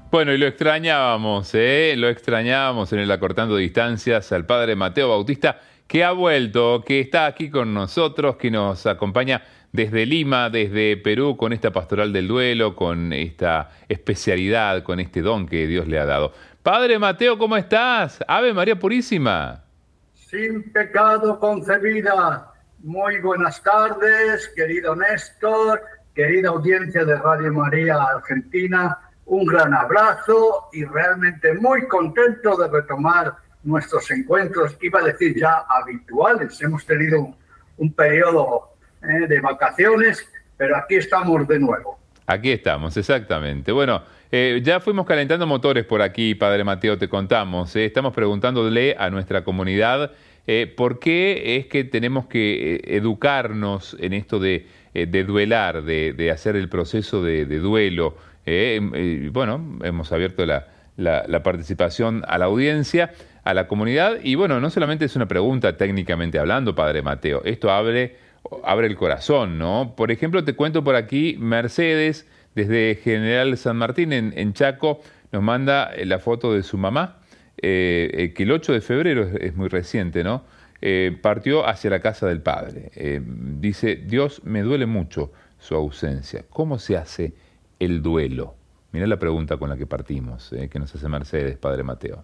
Bueno, y lo extrañábamos, ¿eh? Lo extrañábamos en el Acortando Distancias al padre Mateo Bautista, que ha vuelto, que está aquí con nosotros, que nos acompaña desde Lima, desde Perú, con esta pastoral del duelo, con esta especialidad, con este don que Dios le ha dado. Padre Mateo, ¿cómo estás? Ave María Purísima. Sin pecado concebida. Muy buenas tardes, querido Néstor, querida audiencia de Radio María Argentina. Un gran abrazo y realmente muy contento de retomar nuestros encuentros, iba a decir ya habituales. Hemos tenido un periodo de vacaciones, pero aquí estamos de nuevo. Aquí estamos, exactamente. Bueno, ya fuimos calentando motores por aquí, Padre Mateo, te contamos. Estamos preguntándole a nuestra comunidad por qué es que tenemos que educarnos en esto de duelar, de hacer el proceso de duelo. Bueno, hemos abierto la participación a la audiencia, a la comunidad, y bueno, no solamente es una pregunta técnicamente hablando, Padre Mateo, esto abre el corazón, ¿no? Por ejemplo, te cuento por aquí, Mercedes, desde General San Martín, en Chaco, nos manda la foto de su mamá, que el 8 de febrero es muy reciente, ¿no? Partió hacia la casa del padre. Dice, Dios, me duele mucho su ausencia. ¿Cómo se hace el duelo? Mirá la pregunta con la que partimos, que nos hace Mercedes, Padre Mateo.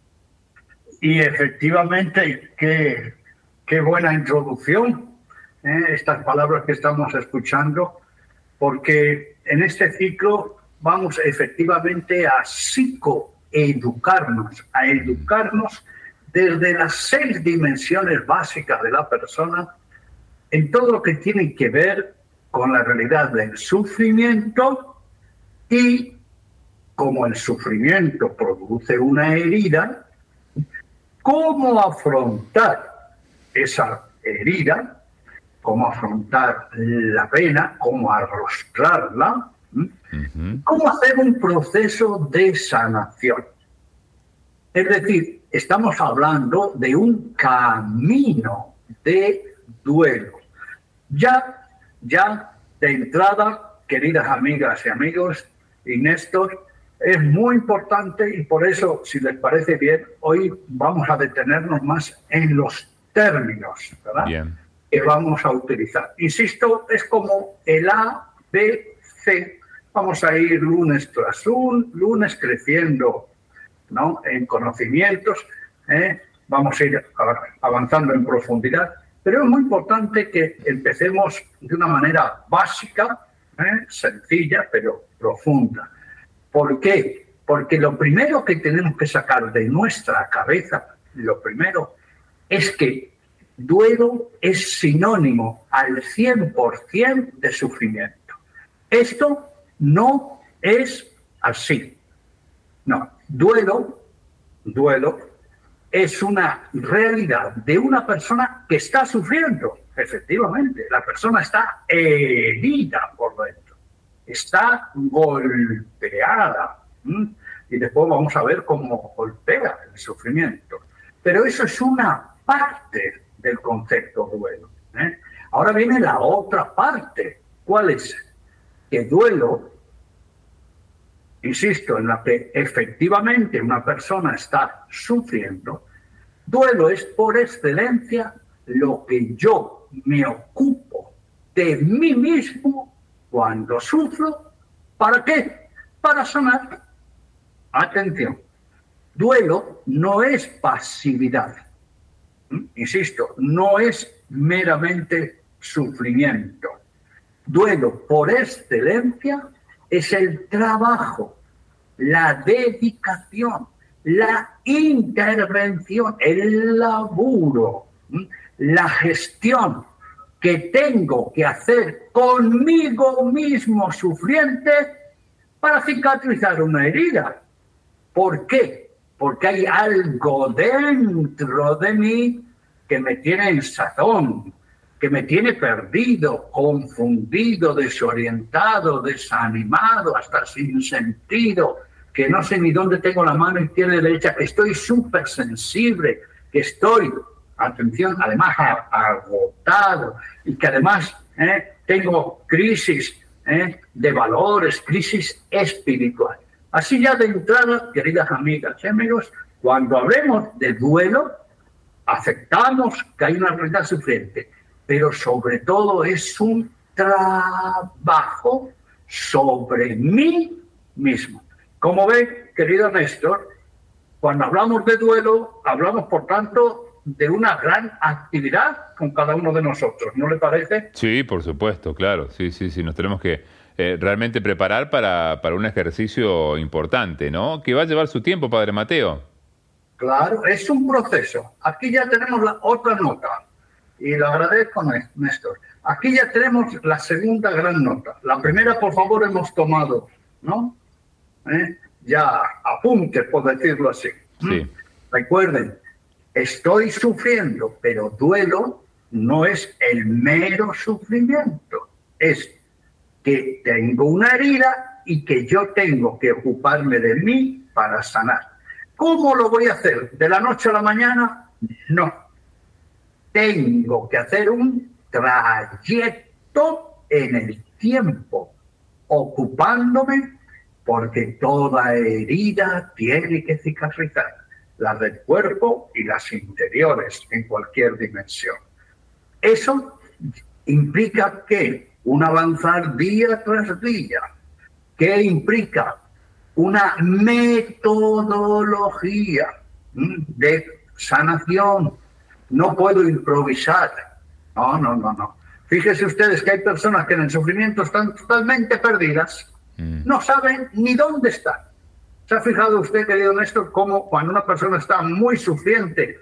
Y efectivamente, qué buena introducción, estas palabras que estamos escuchando, porque en este ciclo vamos efectivamente a psicoeducarnos, a educarnos desde las 6 dimensiones básicas de la persona en todo lo que tiene que ver con la realidad del sufrimiento. Y como el sufrimiento produce una herida, ¿cómo afrontar esa herida? ¿Cómo afrontar la pena? ¿Cómo arrostrarla? ¿Cómo hacer un proceso de sanación? Es decir, estamos hablando de un camino de duelo. Ya de entrada, queridas amigas y amigos, y Néstor, es muy importante, y por eso, si les parece bien, hoy vamos a detenernos más en los términos, ¿verdad? Bien. Que vamos a utilizar. Insisto, es como el A, B, C. Vamos a ir lunes tras lunes creciendo, ¿no?, en conocimientos, vamos a ir avanzando en profundidad, pero es muy importante que empecemos de una manera básica, sencilla, pero profunda. ¿Por qué? Porque lo primero que tenemos que sacar de nuestra cabeza, lo primero, es que duelo es sinónimo al 100% de sufrimiento. Esto no es así. No, duelo es una realidad de una persona que está sufriendo. Efectivamente, la persona está herida por dentro, está golpeada. Y después vamos a ver cómo golpea el sufrimiento. Pero eso es una parte del concepto duelo. Ahora viene la otra parte. ¿Cuál es? Que duelo, insisto, en la que efectivamente una persona está sufriendo, duelo es por excelencia lo que yo me ocupo de mí mismo cuando sufro. ¿Para qué? Para sanar. Atención, duelo no es pasividad. Insisto, no es meramente sufrimiento. Duelo por excelencia es el trabajo, la dedicación, la intervención, el laburo, la gestión que tengo que hacer conmigo mismo sufriente para cicatrizar una herida. ¿Por qué? Porque hay algo dentro de mí que me tiene en sazón, que me tiene perdido, confundido, desorientado, desanimado, hasta sin sentido, que no sé ni dónde tengo la mano izquierda y derecha, que estoy súper sensible, que estoy, atención, además agotado, y que además tengo crisis de valores, crisis espiritual. Así ya de entrada, queridas amigas y amigos, cuando hablemos de duelo, aceptamos que hay una realidad sufriente, pero sobre todo es un trabajo sobre mí mismo. Como ven, querido Néstor, cuando hablamos de duelo, hablamos, por tanto, de una gran actividad con cada uno de nosotros, ¿no le parece? Sí, por supuesto, claro. Sí, sí, sí. Nos tenemos que realmente preparar para un ejercicio importante, ¿no? Que va a llevar su tiempo, Padre Mateo. Claro, es un proceso. Aquí ya tenemos la otra nota. Y lo agradezco, Néstor. Aquí ya tenemos la segunda gran nota. La primera, por favor, hemos tomado, ¿no? Ya apuntes, por decirlo así. Sí. Recuerden, estoy sufriendo, pero duelo no es el mero sufrimiento. Es que tengo una herida y que yo tengo que ocuparme de mí para sanar. ¿Cómo lo voy a hacer? ¿De la noche a la mañana? No. Tengo que hacer un trayecto en el tiempo, ocupándome, porque toda herida tiene que cicatrizar, las del cuerpo y las interiores en cualquier dimensión. Eso implica que un avanzar día tras día, que implica una metodología de sanación. No puedo improvisar. No. Fíjense ustedes que hay personas que en el sufrimiento están totalmente perdidas, no saben ni dónde están. ¿Se ha fijado usted, querido Néstor, cómo cuando una persona está muy sufriente,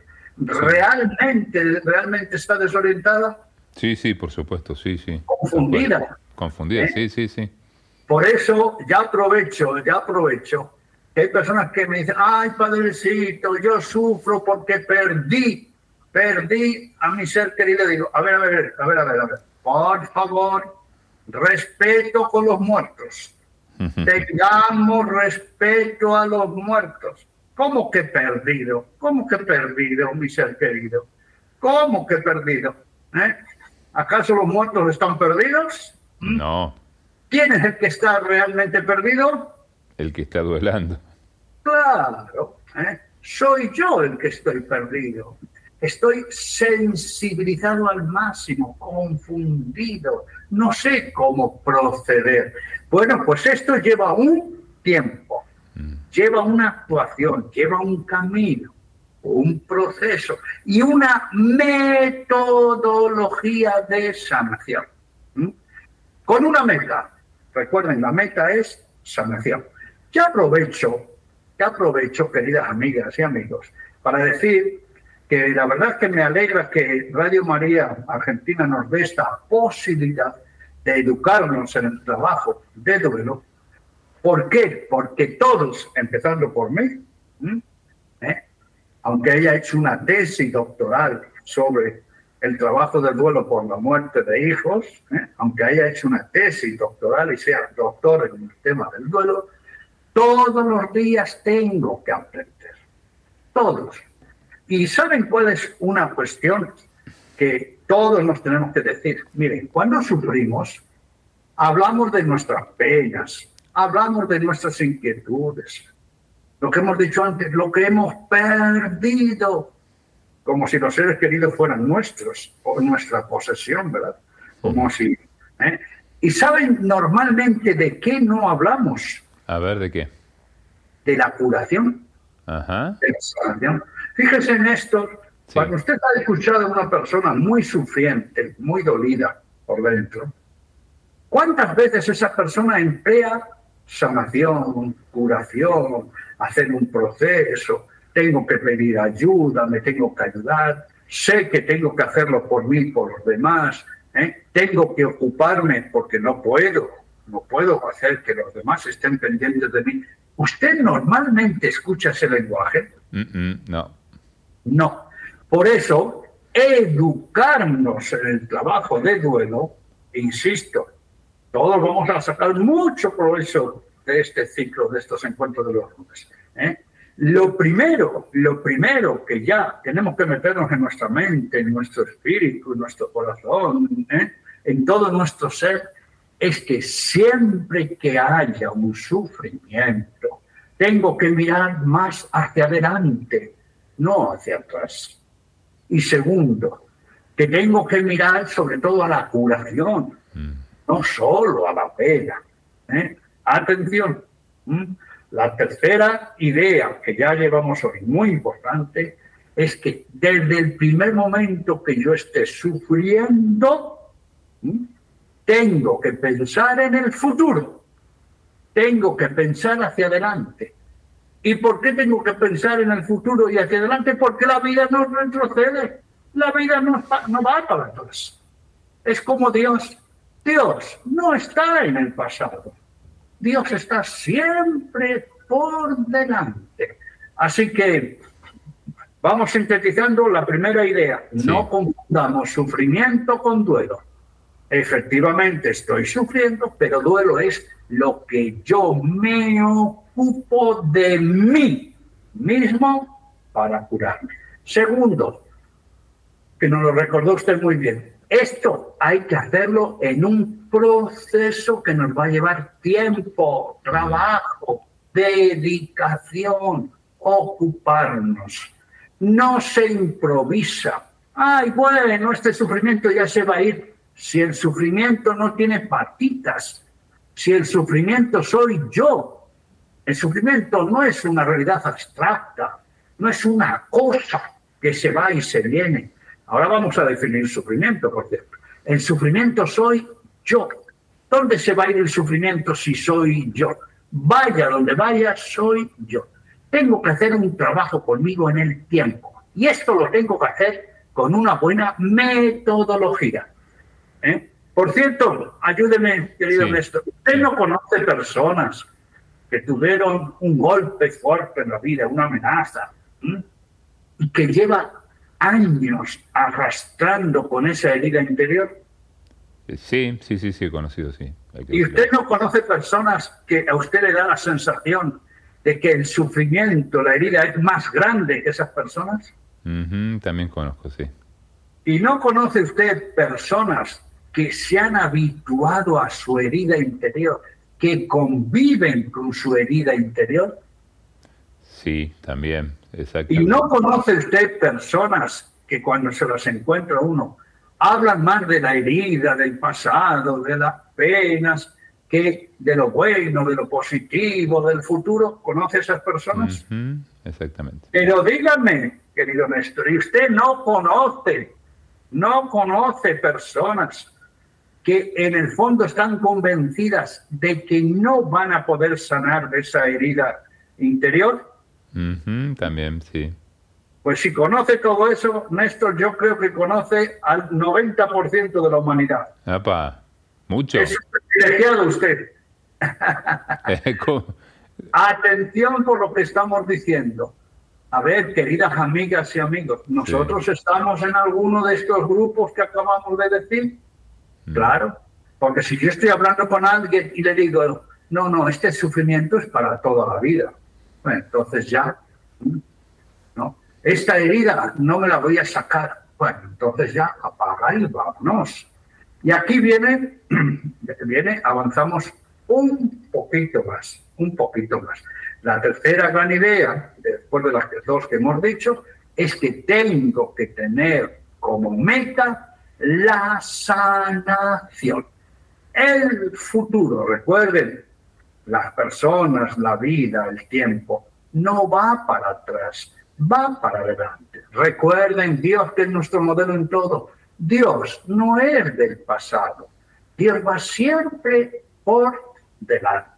realmente está desorientada? Sí, por supuesto, sí. Confundida. Confundida, sí. Por eso ya aprovecho que hay personas que me dicen, ay, padrecito, yo sufro porque perdí a mi ser querido. Le digo, a ver, por favor, respeto con los muertos. Tengamos respeto a los muertos. ¿Cómo que perdido? Mi ser querido? ¿Cómo que perdido? ¿Acaso los muertos están perdidos? No. ¿Quién es el que está realmente perdido? El que está duelando. Claro, soy yo el que estoy perdido. Estoy sensibilizado al máximo, confundido, no sé cómo proceder. Bueno, pues esto lleva un tiempo, lleva una actuación, lleva un camino, un proceso y una metodología de sanación. Con una meta. Recuerden, la meta es sanación. Ya aprovecho, queridas amigas y amigos, para decir que la verdad es que me alegra que Radio María Argentina nos dé esta posibilidad de educarnos en el trabajo de duelo. ¿Por qué? Porque todos, empezando por mí, aunque haya hecho una tesis doctoral sobre el trabajo del duelo por la muerte de hijos, aunque haya hecho una tesis doctoral y sea doctor en el tema del duelo, todos los días tengo que aprender. Todos. ¿Y saben cuál es una cuestión que todos nos tenemos que decir? Miren, cuando sufrimos, hablamos de nuestras penas, hablamos de nuestras inquietudes, lo que hemos dicho antes, lo que hemos perdido, como si los seres queridos fueran nuestros o nuestra posesión, ¿verdad? Como si... ¿Y saben normalmente de qué no hablamos? A ver, ¿de qué? De la curación. Ajá. De la sanación. Fíjese, Néstor, cuando usted ha escuchado a una persona muy sufriente, muy dolida por dentro, ¿cuántas veces esa persona emplea sanación, curación, hacer un proceso? Tengo que pedir ayuda, me tengo que ayudar, sé que tengo que hacerlo por mí y por los demás, tengo que ocuparme porque no puedo hacer que los demás estén pendientes de mí. ¿Usted normalmente escucha ese lenguaje? No. No. Por eso, educarnos en el trabajo de duelo, insisto, todos vamos a sacar mucho provecho de este ciclo, de estos encuentros de los lunes. Lo primero que ya tenemos que meternos en nuestra mente, en nuestro espíritu, en nuestro corazón, en todo nuestro ser, es que siempre que haya un sufrimiento, tengo que mirar más hacia adelante, no hacia atrás. Y segundo, que tengo que mirar sobre todo a la curación, no solo a la pena. Atención, la tercera idea que ya llevamos hoy, muy importante, es que desde el primer momento que yo esté sufriendo, tengo que pensar en el futuro, tengo que pensar hacia adelante. ¿Y por qué tengo que pensar en el futuro y hacia adelante? Porque la vida no retrocede, la vida no va para atrás. Es como Dios. Dios no está en el pasado. Dios está siempre por delante. Así que vamos sintetizando la primera idea. Sí. No confundamos sufrimiento con duelo. Efectivamente estoy sufriendo, pero duelo es lo que yo me ocupo de mí mismo para curarme. Segundo, que nos lo recordó usted muy bien, esto hay que hacerlo en un proceso que nos va a llevar tiempo, trabajo, dedicación, ocuparnos. No se improvisa. Ay, bueno, este sufrimiento ya se va a ir. Si el sufrimiento no tiene patitas, si el sufrimiento soy yo, el sufrimiento no es una realidad abstracta, no es una cosa que se va y se viene. Ahora vamos a definir sufrimiento, por cierto. El sufrimiento soy yo. ¿Dónde se va a ir el sufrimiento si soy yo? Vaya donde vaya, soy yo. Tengo que hacer un trabajo conmigo en el tiempo. Y esto lo tengo que hacer con una buena metodología. Por cierto, ayúdeme, querido Néstor. Usted no conoce personas que tuvieron un golpe fuerte en la vida, una amenaza, y que lleva años arrastrando con esa herida interior. Sí, he conocido, sí. ¿Y usted no conoce personas que a usted le da la sensación de que el sufrimiento, la herida es más grande que esas personas? También conozco, sí. ¿Y no conoce usted personas que se han habituado a su herida interior, que conviven con su herida interior? Sí, también, exactamente. ¿Y no conoce usted personas que cuando se las encuentra uno hablan más de la herida, del pasado, de las penas, que de lo bueno, de lo positivo, del futuro? ¿Conoce esas personas? Exactamente. Pero dígame, querido Néstor, ¿y usted no conoce personas que en el fondo están convencidas de que no van a poder sanar de esa herida interior? También, sí. Pues si conoce todo eso, Néstor, yo creo que conoce al 90% de la humanidad. ¡Apa! Mucho. Es un privilegiado usted. Atención por lo que estamos diciendo. A ver, queridas amigas y amigos, ¿nosotros estamos en alguno de estos grupos que acabamos de decir? Claro, porque si yo estoy hablando con alguien y le digo, no, este sufrimiento es para toda la vida. Bueno, entonces ya, ¿no? Esta herida no me la voy a sacar. Bueno, entonces ya apaga y vámonos. Y aquí viene, avanzamos un poquito más. La tercera gran idea, después de las dos que hemos dicho, es que tengo que tener como meta la sanación. El futuro, recuerden, las personas, la vida, el tiempo, no va para atrás, va para adelante. Recuerden, Dios, que es nuestro modelo en todo. Dios no es del pasado. Dios va siempre por delante.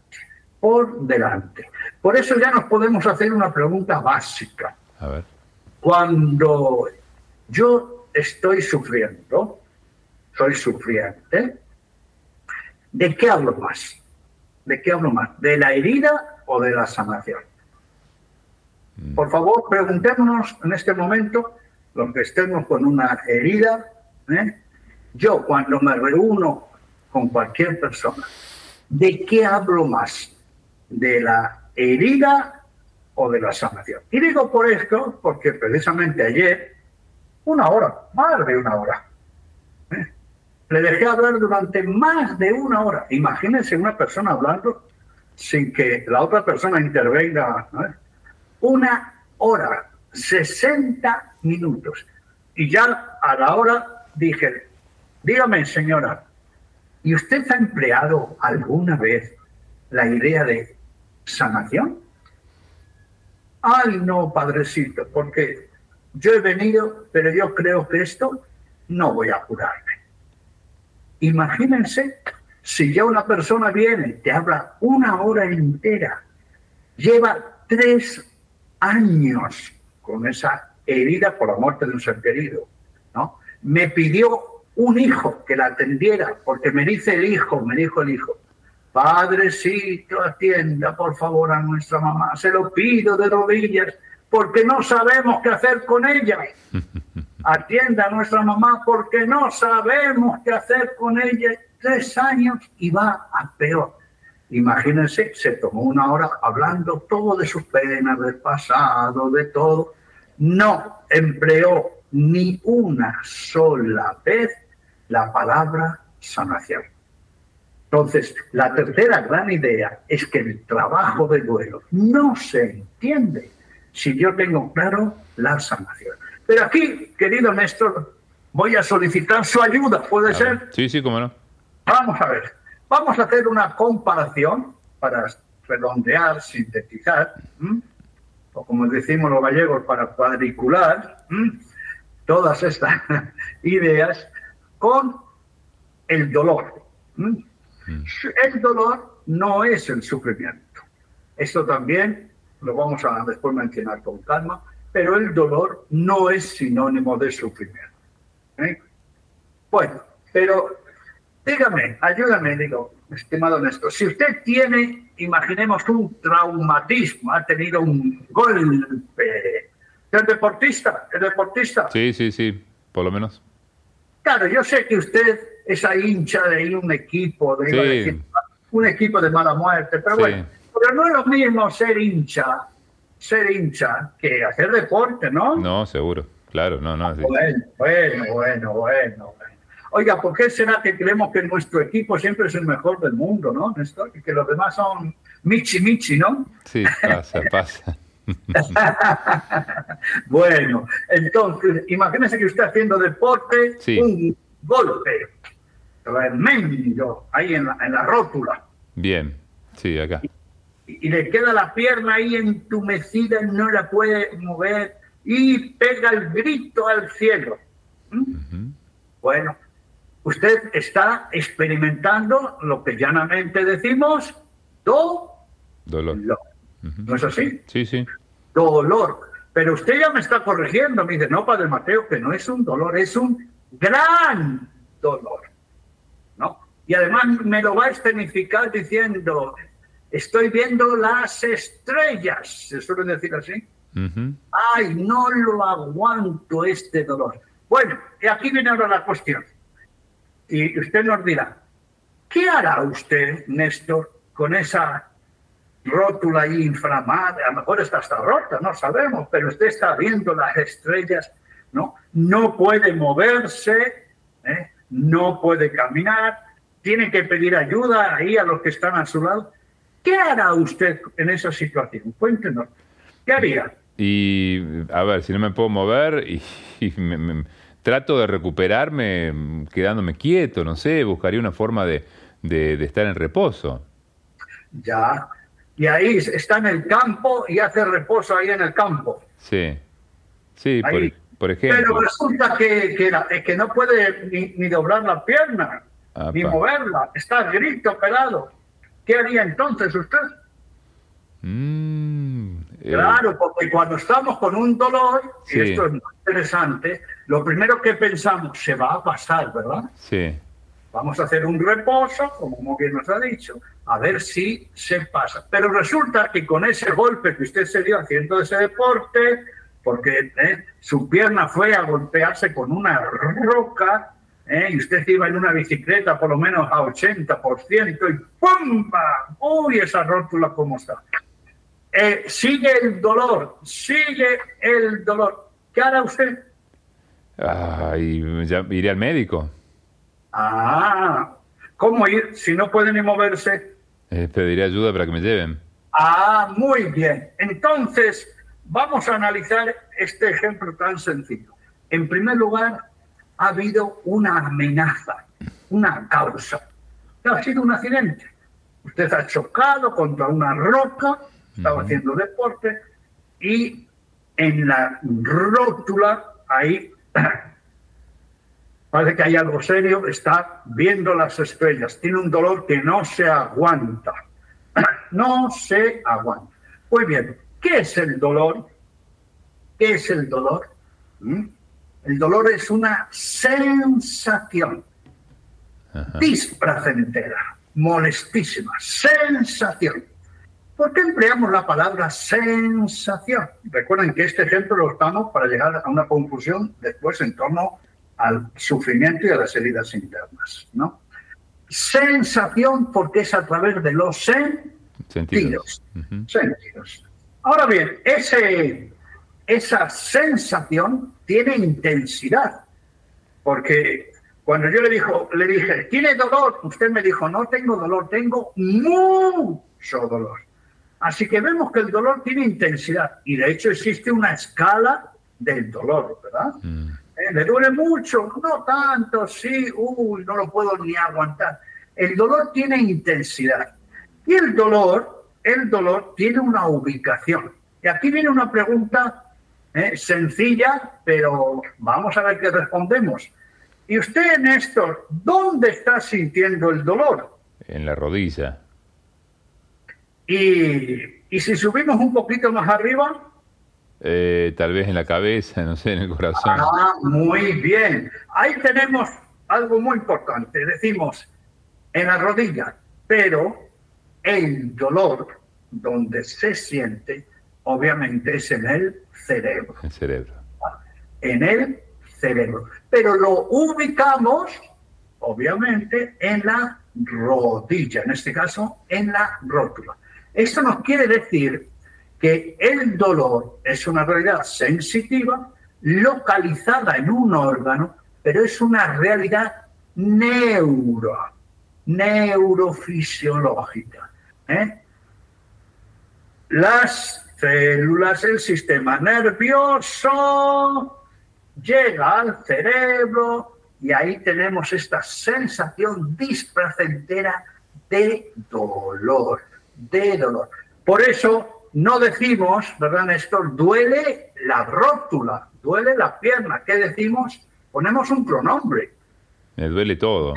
Por eso ya nos podemos hacer una pregunta básica. A ver. Cuando yo estoy sufriendo, soy sufriente, ¿de qué hablo más? ¿De la herida o de la sanación? Por favor, preguntémonos en este momento, los que estemos con una herida, yo cuando me reúno con cualquier persona, ¿de qué hablo más? ¿De la herida o de la sanación? Y digo por esto, porque precisamente ayer, más de una hora, le dejé hablar durante más de una hora. Imagínense una persona hablando sin que la otra persona intervenga, ¿no? 1 hora, 60 minutos. Y ya a la hora dije, dígame, señora, ¿y usted ha empleado alguna vez la idea de sanación? Ay, no, padrecito, porque yo he venido, pero yo creo que esto no voy a curarme. Imagínense, si ya una persona viene, te habla 1 hora entera, lleva 3 años con esa herida por la muerte de un ser querido, ¿no? Me pidió un hijo que la atendiera, porque me dijo el hijo, padrecito, atienda por favor a nuestra mamá, se lo pido de rodillas, porque no sabemos qué hacer con ella. Atienda a nuestra mamá porque no sabemos qué hacer con ella. 3 años y va a peor. Imagínense, se tomó 1 hora hablando todo de sus penas, del pasado, de todo. No empleó ni una sola vez la palabra sanación. Entonces, la tercera gran idea es que el trabajo de duelo no se entiende si yo tengo claro la sanación. Pero aquí, querido Néstor, voy a solicitar su ayuda, ¿puede ser? Sí, cómo no. Vamos a ver, vamos a hacer una comparación para redondear, sintetizar, o como decimos los gallegos, para cuadricular todas estas ideas con el dolor. El dolor no es el sufrimiento. Esto también lo vamos a después mencionar con calma, pero el dolor no es sinónimo de sufrimiento. Bueno, pero dígame, ayúdame, digo, estimado Néstor, si usted tiene, imaginemos un traumatismo, ha tenido un golpe, ¿es deportista? Sí, por lo menos. Claro, yo sé que usted es hincha de un equipo, un equipo de mala muerte, pero bueno, pero no es lo mismo ser hincha que hacer deporte, ¿no? No, seguro, claro, no. Sí. Bueno. Oiga, ¿por qué será que creemos que nuestro equipo siempre es el mejor del mundo, ¿no, Néstor? Y que los demás son michi, ¿no? Sí, pasa. Bueno, entonces, imagínese que usted haciendo deporte, un golpe tremendo ahí en la rótula. Bien, sí, acá. Y le queda la pierna ahí entumecida, no la puede mover y pega el grito al cielo. Bueno, usted está experimentando lo que llanamente decimos dolor. ¿No es así? Sí. Dolor. Pero usted ya me está corrigiendo, me dice, no, Padre Mateo, que no es un dolor, es un gran dolor, ¿no? Y además me lo va a escenificar diciendo, estoy viendo las estrellas, se suele decir así. Ay, no lo aguanto este dolor. Bueno, y aquí viene ahora la cuestión. Y usted nos dirá, ¿qué hará usted, Néstor, con esa rótula ahí inflamada? A lo mejor está hasta rota, no sabemos, pero usted está viendo las estrellas, ¿no? No puede moverse, no puede caminar, tiene que pedir ayuda ahí a los que están a su lado. ¿Qué hará usted en esa situación? Cuéntenos. ¿Qué haría? Y, a ver, si no me puedo mover y trato de recuperarme quedándome quieto, no sé, buscaría una forma de estar en reposo. Ya. Y ahí está en el campo y hace reposo ahí en el campo. Sí, por ejemplo. Pero resulta que no puede ni doblar la pierna, ni moverla. Está grito pelado. ¿Qué haría entonces usted? Claro, porque cuando estamos con un dolor, y esto es muy interesante, lo primero que pensamos, se va a pasar, ¿verdad? Sí. Vamos a hacer un reposo, como muy bien nos ha dicho, a ver si se pasa. Pero resulta que con ese golpe que usted se dio haciendo ese deporte, porque su pierna fue a golpearse con una roca, y usted iba en una bicicleta por lo menos a 80% y ¡pumba! ¡Uy, esa rótula cómo está! Sigue el dolor. ¿Qué hará usted? Ya iré al médico. ¿Cómo ir si no puede ni moverse? Pediré ayuda para que me lleven. Ah, muy bien. Entonces, vamos a analizar este ejemplo tan sencillo. En primer lugar, ha habido una amenaza, una causa. Ha sido un accidente. Usted ha chocado contra una roca, estaba haciendo deporte, y en la rótula, ahí, parece que hay algo serio, está viendo las estrellas. Tiene un dolor que no se aguanta. No se aguanta. Muy bien, ¿qué es el dolor? ¿Qué es el dolor? El dolor es una sensación displacentera, molestísima, sensación. ¿Por qué empleamos la palabra sensación? Recuerden que este ejemplo lo usamos para llegar a una conclusión después en torno al sufrimiento y a las heridas internas, ¿no? Sensación porque es a través de los sentidos. Sentidos. Ahora bien, esa sensación tiene intensidad, porque cuando yo le dije, ¿tiene dolor? Usted me dijo, no tengo dolor, tengo mucho dolor. Así que vemos que el dolor tiene intensidad, y de hecho existe una escala del dolor, ¿verdad? ¿Le duele mucho? No tanto, sí, no lo puedo ni aguantar. El dolor tiene intensidad. Y el dolor tiene una ubicación. Y aquí viene una pregunta sencilla, pero vamos a ver qué respondemos. Y usted, Néstor, ¿dónde está sintiendo el dolor? En la rodilla. Y si subimos un poquito más arriba... tal vez en la cabeza, no sé, en el corazón. Ah, muy bien. Ahí tenemos algo muy importante. Decimos en la rodilla, pero el dolor donde se siente, obviamente, es en el cerebro. El cerebro. En el cerebro. Pero lo ubicamos, obviamente, en la rodilla, en este caso, en la rótula. Esto nos quiere decir que el dolor es una realidad sensitiva, localizada en un órgano, pero es una realidad neurofisiológica. Las células, el sistema nervioso, llega al cerebro y ahí tenemos esta sensación displacentera de dolor. Por eso no decimos, ¿verdad, Néstor? Duele la rótula, duele la pierna. ¿Qué decimos? Ponemos un pronombre. Me duele todo.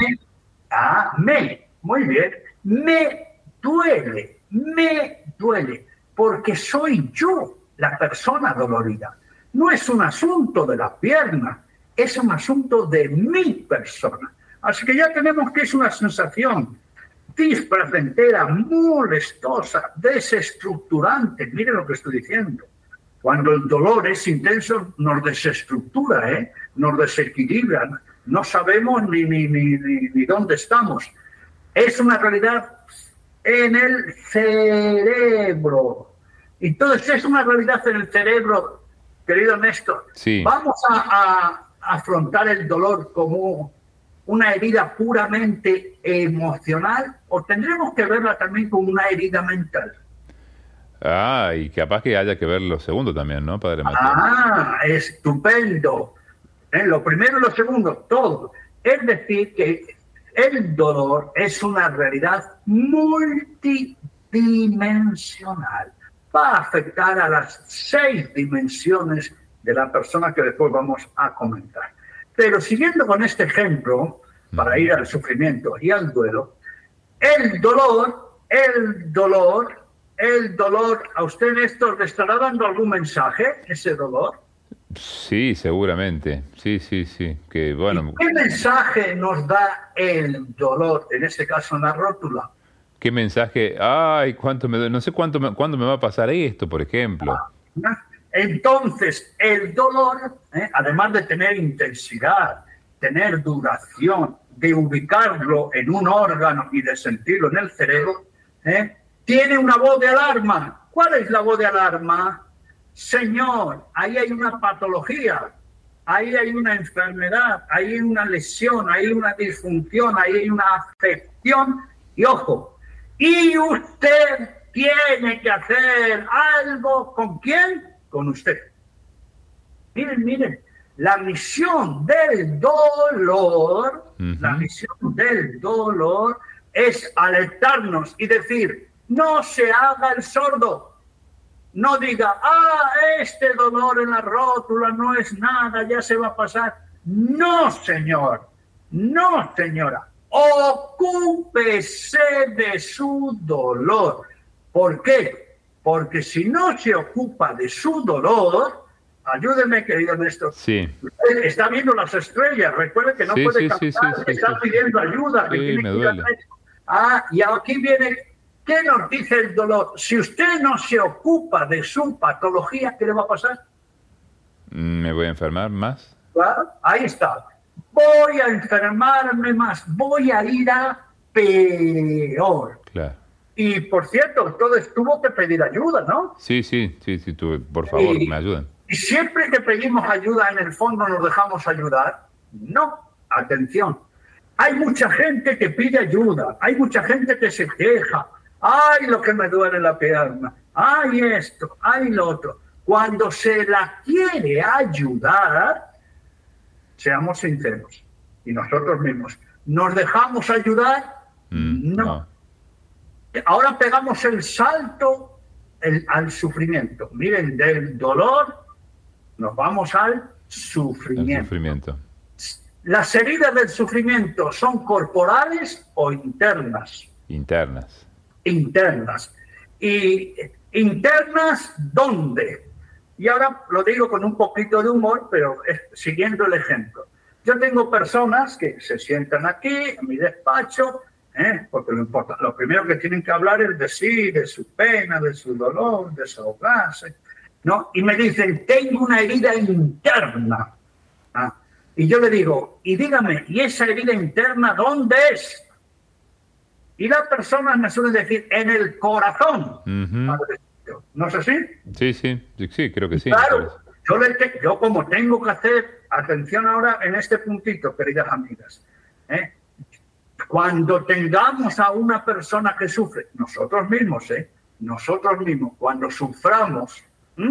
Muy bien. Me duele, porque soy yo la persona dolorida. No es un asunto de la pierna, es un asunto de mi persona. Así que ya tenemos que es una sensación displacentera, molestosa, desestructurante. Miren lo que estoy diciendo. Cuando el dolor es intenso, nos desestructura, nos desequilibra. No sabemos ni dónde estamos. Es una realidad en el cerebro. Entonces, es una realidad en el cerebro, querido Néstor. Sí. Vamos a afrontar el dolor como una herida puramente emocional, o tendremos que verla también como una herida mental. Y capaz que haya que ver lo segundo también, ¿no, Padre Mateo? Estupendo. Lo primero y lo segundo, todo. Es decir, que el dolor es una realidad multidimensional. Va a afectar a las 6 dimensiones de la persona que después vamos a comentar. Pero siguiendo con este ejemplo, para ir al sufrimiento y al duelo, el dolor, ¿a usted, Néstor, le estará dando algún mensaje, ese dolor? Sí, seguramente. Sí. Que, bueno. ¿Y qué mensaje nos da el dolor, en este caso en la rótula? ¿Qué mensaje? Cuánto me duele. No sé cuándo me va a pasar esto, por ejemplo. Entonces, el dolor, además de tener intensidad, tener duración, de ubicarlo en un órgano y de sentirlo en el cerebro, tiene una voz de alarma. ¿Cuál es la voz de alarma? Señor, ahí hay una patología, ahí hay una enfermedad, ahí hay una lesión, ahí hay una disfunción, ahí hay una afección. Y ojo, Y usted tiene que hacer algo. ¿Con quién? Con usted. Miren, la misión del dolor, la misión del dolor es alertarnos y decir, no se haga el sordo. No diga, este dolor en la rótula no es nada, ya se va a pasar. No, señor. No, señora. Ocúpese de su dolor. ¿Por qué? Porque si no se ocupa de su dolor, ayúdeme, querido Néstor. Sí. Usted está viendo las estrellas. Recuerde que no puede cantar, está pidiendo ayuda. Que tiene me que duele. y aquí viene, ¿qué nos dice el dolor? Si usted no se ocupa de su patología, ¿qué le va a pasar? ¿Me voy a enfermar más? ¿Claro? Ahí está. Voy a enfermarme más, voy a ir a peor. Claro. Y, por cierto, todos tuvo que pedir ayuda, ¿no? Sí, por favor, me ayuden. Y siempre que pedimos ayuda, en el fondo nos dejamos ayudar. No, atención. Hay mucha gente que pide ayuda, hay mucha gente que se queja. Ay, lo que me duele la pierna. Ay, esto, ay, lo otro. Cuando se la quiere ayudar, seamos sinceros, y nosotros mismos, ¿nos dejamos ayudar? No. Ahora pegamos el salto al sufrimiento. Miren, del dolor nos vamos al sufrimiento. ¿Las heridas del sufrimiento son corporales o internas? Internas. Internas. ¿Y internas dónde? Y ahora lo digo con un poquito de humor, pero siguiendo el ejemplo. Yo tengo personas que se sientan aquí, en mi despacho, porque lo primero que tienen que hablar es de sí, de su pena, de su dolor, de desahogarse, ¿no? Y me dicen, tengo una herida interna. Y yo le digo, y dígame, ¿y esa herida interna dónde es? Y las personas me suelen decir, en el corazón. ¿No es así? Sí, creo que sí. Claro, yo como tengo que hacer, atención ahora en este puntito, queridas amigas, cuando tengamos a una persona que sufre, nosotros mismos, cuando suframos,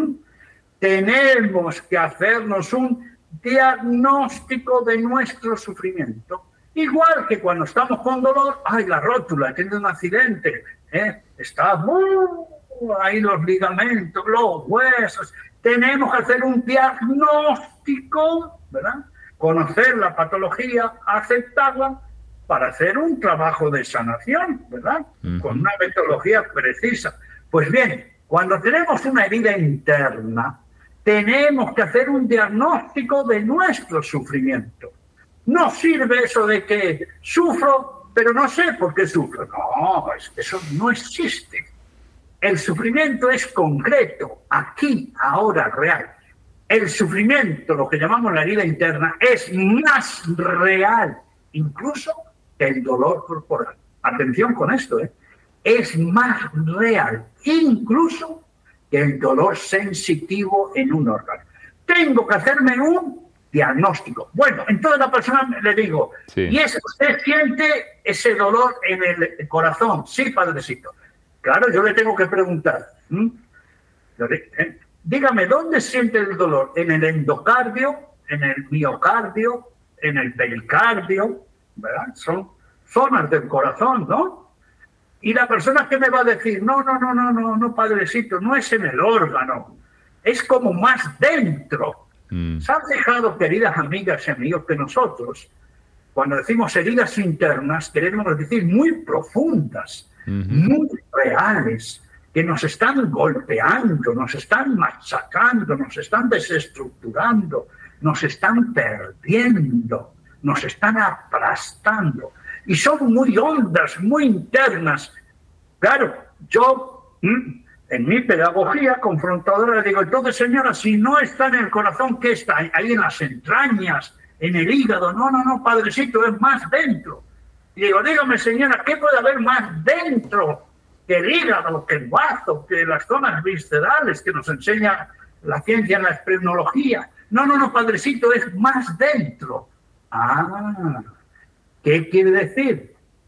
tenemos que hacernos un diagnóstico de nuestro sufrimiento. Igual que cuando estamos con dolor, la rótula, tiene un accidente, está ahí los ligamentos, los huesos. Tenemos que hacer un diagnóstico, ¿verdad? Conocer la patología, aceptarla, para hacer un trabajo de sanación, ¿verdad? Con una metodología precisa. Pues bien, cuando tenemos una herida interna, tenemos que hacer un diagnóstico de nuestro sufrimiento. No sirve eso de que sufro, pero no sé por qué sufro. No, eso no existe. El sufrimiento es concreto, aquí, ahora, real. El sufrimiento, lo que llamamos la herida interna, es más real, incluso que el dolor corporal. Atención con esto, es más real, incluso que el dolor sensitivo en un órgano. Tengo que hacerme un diagnóstico. Bueno, entonces la persona le digo, ¿y usted siente ese dolor en el corazón? Sí, padrecito. Claro, yo le tengo que preguntar. Dígame, ¿dónde siente el dolor? ¿En el endocardio? ¿En el miocardio? ¿En el pericardio? ¿Verdad? Son zonas del corazón, ¿no? Y la persona que me va a decir, no, padrecito, no es en el órgano, es como más dentro. ¿Se han dejado, queridas amigas y amigos, que nosotros, cuando decimos heridas internas, queremos decir muy profundas, muy reales, que nos están golpeando, nos están machacando, nos están desestructurando, nos están perdiendo, nos están aplastando. Y son muy hondas, muy internas. Claro, yo en mi pedagogía confrontadora le digo, entonces señora, si no está en el corazón, ¿qué está? Ahí en las entrañas, en el hígado. No, padrecito, es más dentro. Y digo, dígame señora, ¿qué puede haber más dentro que el hígado, que el bazo, que las zonas viscerales que nos enseña la ciencia en la espeleología? No, padrecito, es más dentro. ¿Qué quiere decir?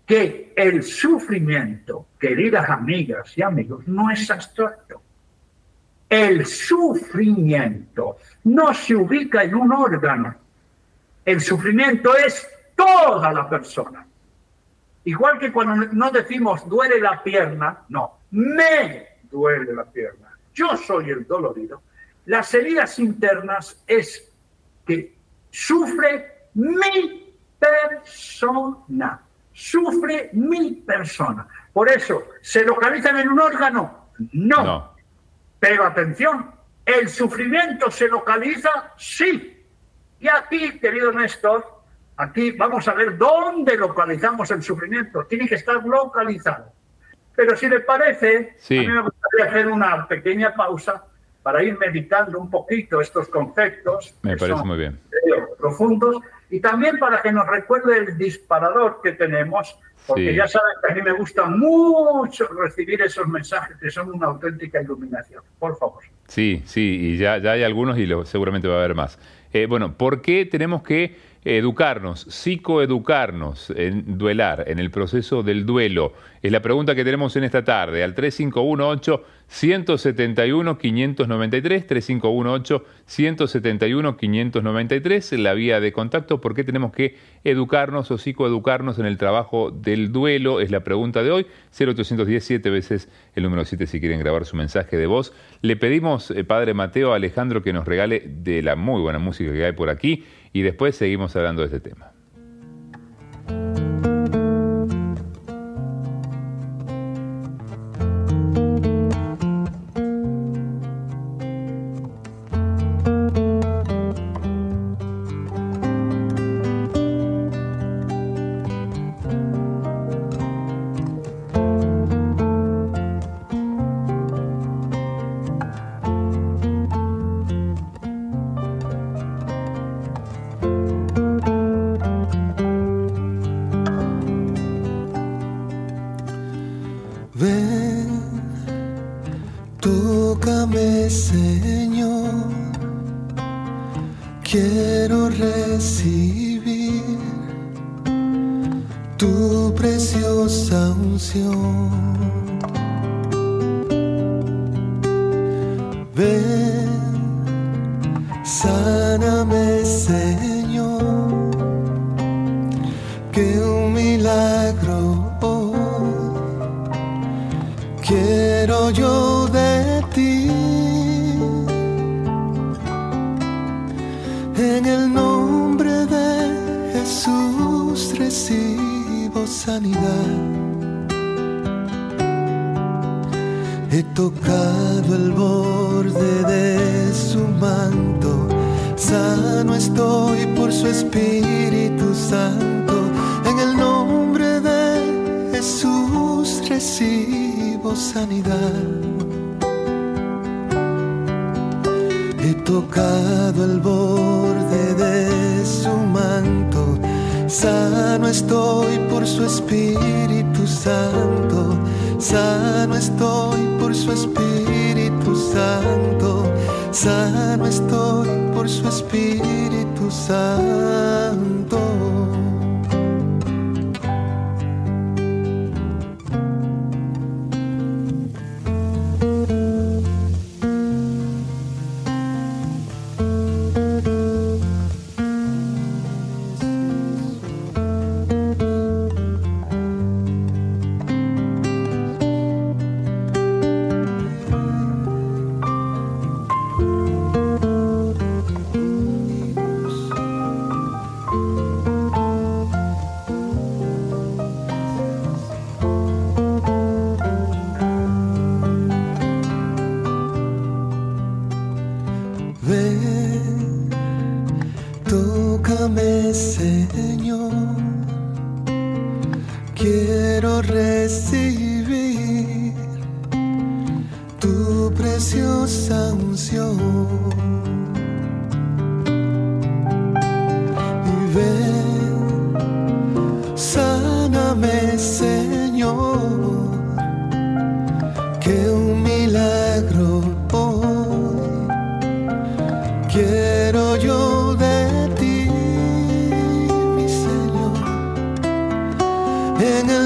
que el sufrimiento, queridas amigas y amigos, no es abstracto. El sufrimiento no se ubica en un órgano. El sufrimiento es toda la persona. Igual que cuando no decimos duele la pierna, no, me duele la pierna. Yo soy el dolorido. Las heridas internas es que sufre mi persona. Sufre mi persona. Por eso, ¿se localizan en un órgano? No. Pero atención, ¿el sufrimiento se localiza? Sí. Y aquí, querido Néstor, aquí vamos a ver dónde localizamos el sufrimiento. Tiene que estar localizado. Pero si le parece, a mí me gustaría hacer una pequeña pausa para ir meditando un poquito estos conceptos. Me parece muy bien. Profundos. Y también para que nos recuerde el disparador que tenemos, porque ya saben que a mí me gusta mucho recibir esos mensajes que son una auténtica iluminación. Por favor. Sí, y ya hay algunos y seguramente va a haber más. Bueno, ¿por qué tenemos que educarnos, psicoeducarnos, duelar, en el proceso del duelo? Es la pregunta que tenemos en esta tarde, al 3518-171-593, 3518-171-593, la vía de contacto. ¿Por qué tenemos que educarnos o psicoeducarnos en el trabajo del duelo? Es la pregunta de hoy. 0810 7 veces el número 7 si quieren grabar su mensaje de voz. Le pedimos, Padre Mateo, a Alejandro que nos regale de la muy buena música que hay por aquí y después seguimos hablando de este tema. Tócame, Señor, quiero recibir tu preciosa unción. Ven, sáname, Señor, que un milagro hoy quiero yo de ti. En el nombre de Jesús recibo sanidad. He tocado el borde de su manto, sano estoy por su Espíritu Santo. En el nombre de Jesús recibo sanidad. He tocado el borde de su manto, sano estoy por su Espíritu Santo. Sano estoy por su Espíritu Santo. Sano estoy por su Espíritu Santo. Ven, tócame, Señor, quiero recibir tu preciosa unción. Y ven, sáname, Señor, que un milagro hoy quiero yo de ti, mi Señor. En el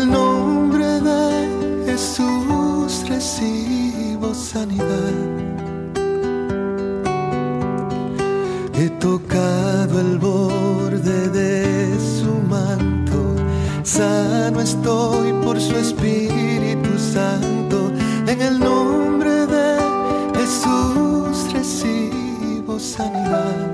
He tocado el borde de su manto, sano estoy por su Espíritu Santo. En el nombre de Jesús recibo sanidad.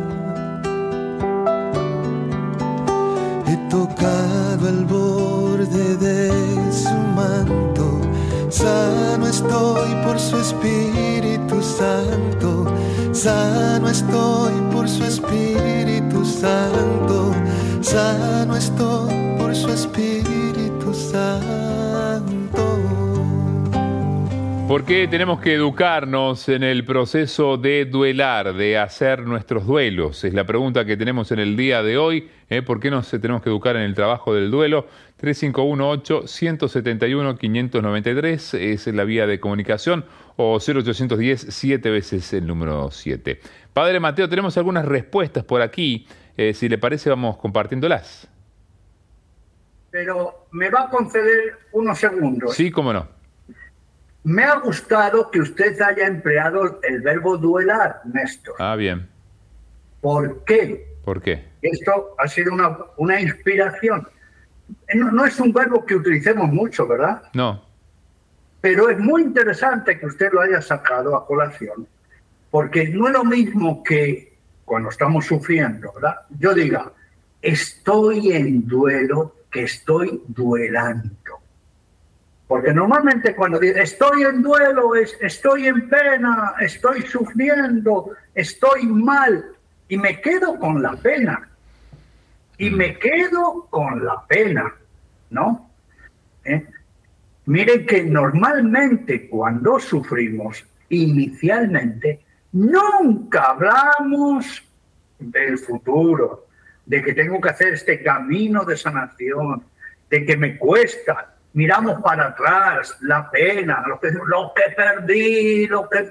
He tocado el borde de su manto, sano estoy por su Espíritu Santo. Sano estoy por su Espíritu Santo. Sano estoy por su Espíritu Santo. ¿Por qué tenemos que educarnos en el proceso de duelar, de hacer nuestros duelos? Es la pregunta que tenemos en el día de hoy. ¿Por qué nos tenemos que educar en el trabajo del duelo? 3518-171-593 es la vía de comunicación, o 0810 7 veces el número 7. Padre Mateo, tenemos algunas respuestas por aquí. Si le parece, vamos compartiéndolas. Pero me va a conceder unos segundos. Sí, cómo no. Me ha gustado que usted haya empleado el verbo duelar, Néstor. Ah, bien. ¿Por qué? ¿Por qué? Esto ha sido una inspiración. No es un verbo que utilicemos mucho, ¿verdad? No. Pero es muy interesante que usted lo haya sacado a colación, porque no es lo mismo que cuando estamos sufriendo, ¿verdad? Yo diga, estoy en duelo, que estoy duelando. Porque normalmente cuando digo estoy en duelo, estoy en pena, estoy sufriendo, estoy mal, y me quedo con la pena. Y me quedo con la pena, ¿no? Miren que normalmente cuando sufrimos, inicialmente, nunca hablamos del futuro, de que tengo que hacer este camino de sanación, de que me cuesta. Miramos para atrás, la pena, lo que perdí, lo que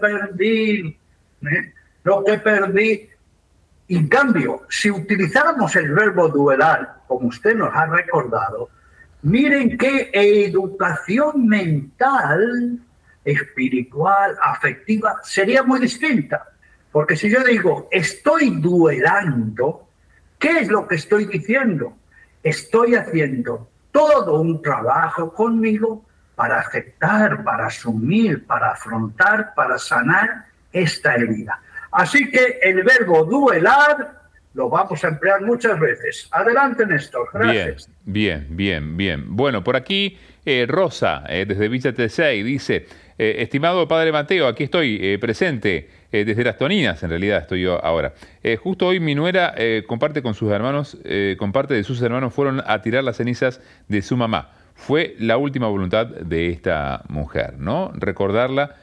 perdí. En cambio, si utilizáramos el verbo duelar, como usted nos ha recordado, miren qué educación mental, espiritual, afectiva, sería muy distinta. Porque si yo digo, estoy duelando, ¿qué es lo que estoy diciendo? Estoy haciendo todo un trabajo conmigo para aceptar, para asumir, para afrontar, para sanar esta herida. Así que el verbo duelar lo vamos a emplear muchas veces. Adelante, Néstor. Gracias. Bien. Bueno, por aquí Rosa, desde Villa Tesey, dice, estimado Padre Mateo, aquí estoy presente, desde Las Toninas, en realidad estoy yo ahora. Justo hoy mi nuera comparte de sus hermanos, fueron a tirar las cenizas de su mamá. Fue la última voluntad de esta mujer, ¿no? Recordaba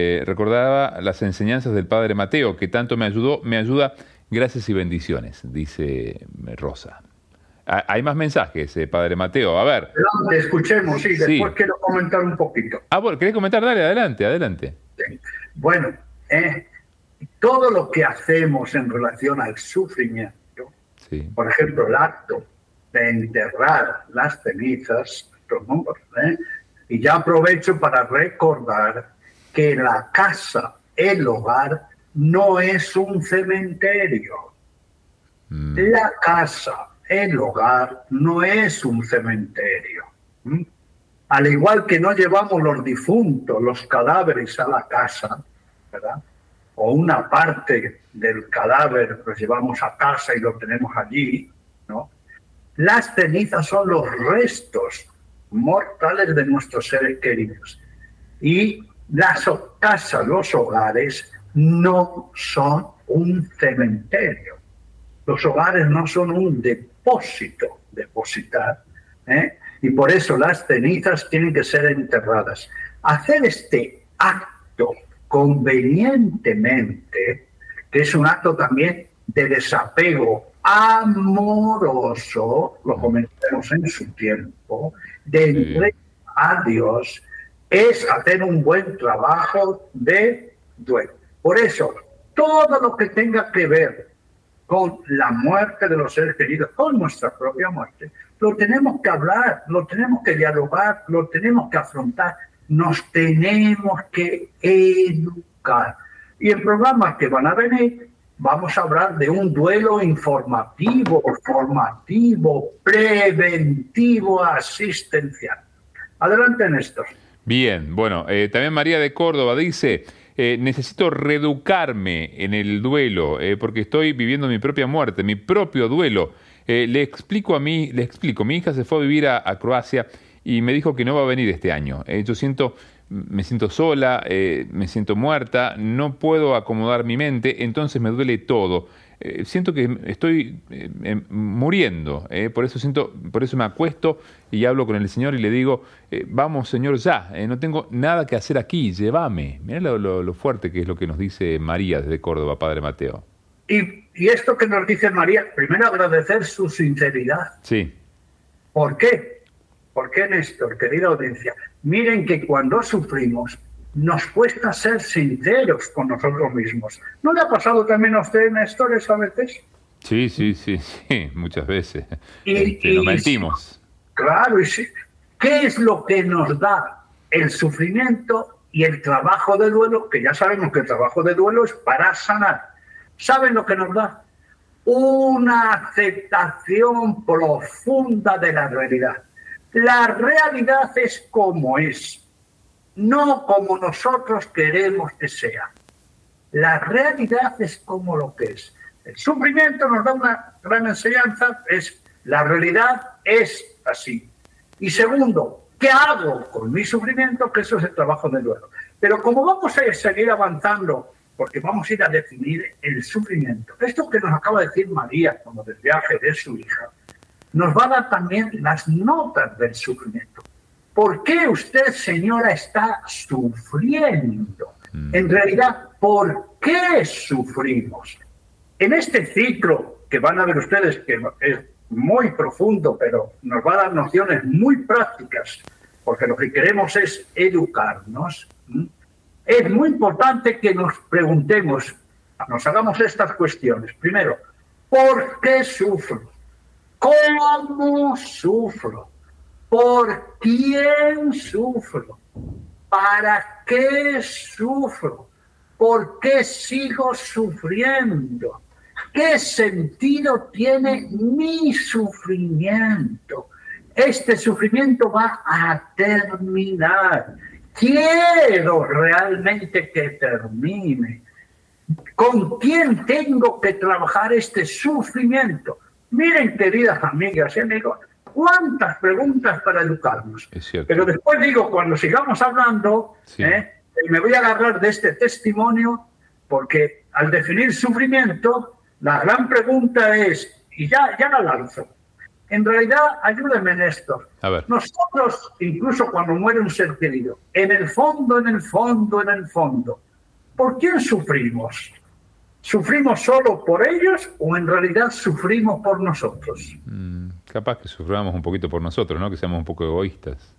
las enseñanzas del Padre Mateo, que tanto me ayuda, gracias y bendiciones, dice Rosa. Hay más mensajes, Padre Mateo, a ver. Adelante, escuchemos, sí, después quiero comentar un poquito. Bueno, ¿querés comentar? Dale, adelante. Sí. Bueno, todo lo que hacemos en relación al sufrimiento, sí. Por ejemplo, el acto de enterrar las cenizas, y ya aprovecho para recordar que la casa, el hogar, no es un cementerio. La casa, el hogar, no es un cementerio. Al igual que no llevamos los difuntos, los cadáveres a la casa, ¿verdad? O una parte del cadáver lo llevamos a casa y lo tenemos allí, ¿no? Las cenizas son los restos mortales de nuestros seres queridos. Y las casas, los hogares, no son un cementerio. Los hogares no son un depósito, depositar, y por eso las cenizas tienen que ser enterradas. Hacer este acto convenientemente, que es un acto también de desapego amoroso, lo comentamos en su tiempo, de entrega a Dios, es hacer un buen trabajo de duelo. Por eso, todo lo que tenga que ver con la muerte de los seres queridos, con nuestra propia muerte, lo tenemos que hablar, lo tenemos que dialogar, lo tenemos que afrontar, nos tenemos que educar. Y en programas que van a venir, vamos a hablar de un duelo informativo, formativo, preventivo, asistencial. Adelante, Néstor. Bien, bueno, también María de Córdoba dice, necesito reeducarme en el duelo, porque estoy viviendo mi propia muerte, mi propio duelo. Le explico, mi hija se fue a vivir a Croacia y me dijo que no va a venir este año. Me siento sola, me siento muerta, no puedo acomodar mi mente, entonces me duele todo. Siento que estoy muriendo, por eso me acuesto y hablo con el Señor y le digo, vamos Señor ya, no tengo nada que hacer aquí, llévame. Mirá lo fuerte que es lo que nos dice María desde Córdoba, Padre Mateo. Y esto que nos dice María, primero agradecer su sinceridad. Sí. ¿Por qué? ¿Por qué, Néstor, querida audiencia? Miren que cuando sufrimos nos cuesta ser sinceros con nosotros mismos. ¿No le ha pasado también a usted, Néstor, eso a veces? Sí, muchas veces. Nos mentimos. Claro, y sí. ¿Qué es lo que nos da el sufrimiento y el trabajo de duelo? Que ya sabemos que el trabajo de duelo es para sanar. ¿Saben lo que nos da? Una aceptación profunda de la realidad. La realidad es como es, no como nosotros queremos que sea. La realidad es como lo que es. El sufrimiento nos da una gran enseñanza, la realidad es así. Y segundo, ¿qué hago con mi sufrimiento? Que eso es el trabajo del duelo. Pero como vamos a seguir avanzando, porque vamos a ir a definir el sufrimiento, esto que nos acaba de decir María, como del viaje de su hija, nos va a dar también las notas del sufrimiento. ¿Por qué usted, señora, está sufriendo? En realidad, ¿por qué sufrimos? En este ciclo, que van a ver ustedes que es muy profundo, pero nos va a dar nociones muy prácticas, porque lo que queremos es educarnos, es muy importante que nos preguntemos, nos hagamos estas cuestiones. Primero, ¿por qué sufro? ¿Cómo sufro? ¿Por quién sufro? ¿Para qué sufro? ¿Por qué sigo sufriendo? ¿Qué sentido tiene mi sufrimiento? Este sufrimiento va a terminar. Quiero realmente que termine. ¿Con quién tengo que trabajar este sufrimiento? Miren, queridas amigas y amigos, cuántas preguntas para educarnos. Pero después digo, cuando sigamos hablando, sí, me voy a agarrar de este testimonio, porque al definir sufrimiento, la gran pregunta es, y ya la lanzo, en realidad, ayúdenme, Néstor. A ver. Nosotros, incluso cuando muere un ser querido, en el fondo, ¿por quién sufrimos? ¿Sufrimos solo por ellos o en realidad sufrimos por nosotros? Capaz que suframos un poquito por nosotros, ¿no? Que seamos un poco egoístas.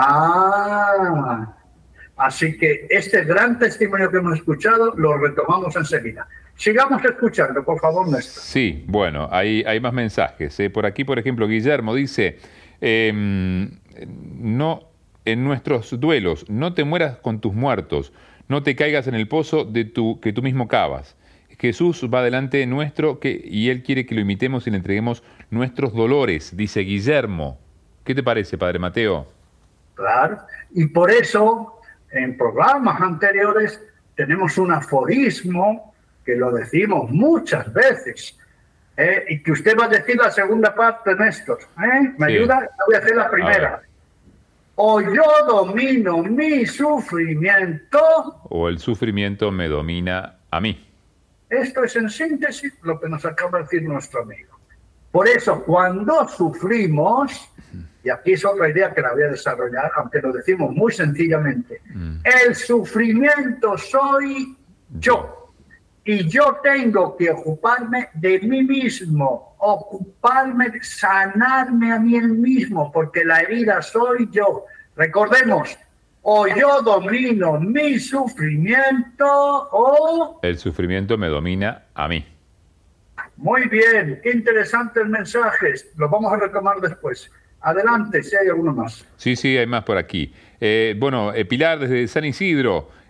Así que este gran testimonio que hemos escuchado lo retomamos enseguida. Sigamos escuchando, por favor, Néstor. Sí, bueno, hay más mensajes. Por aquí, por ejemplo, Guillermo dice, no, en nuestros duelos, no te mueras con tus muertos, no te caigas en el pozo que tú mismo cavas. Jesús va delante nuestro y Él quiere que lo imitemos y le entreguemos nuestros dolores, dice Guillermo. ¿Qué te parece, Padre Mateo? Claro, y por eso en programas anteriores tenemos un aforismo que lo decimos muchas veces, y que usted va a decir la segunda parte, Néstor. ¿Me ayuda? Voy a hacer la primera. O yo domino mi sufrimiento, o el sufrimiento me domina a mí. Esto es en síntesis lo que nos acaba de decir nuestro amigo. Por eso, cuando sufrimos, y aquí es otra idea que la voy a desarrollar, aunque lo decimos muy sencillamente, el sufrimiento soy yo. Y yo tengo que ocuparme de mí mismo, sanarme a mí mismo, porque la herida soy yo. Recordemos, o yo domino mi sufrimiento o... el sufrimiento me domina a mí. Muy bien, qué interesantes mensajes. Los vamos a retomar después. Adelante, si hay alguno más. Sí, hay más por aquí. Pilar desde San Isidro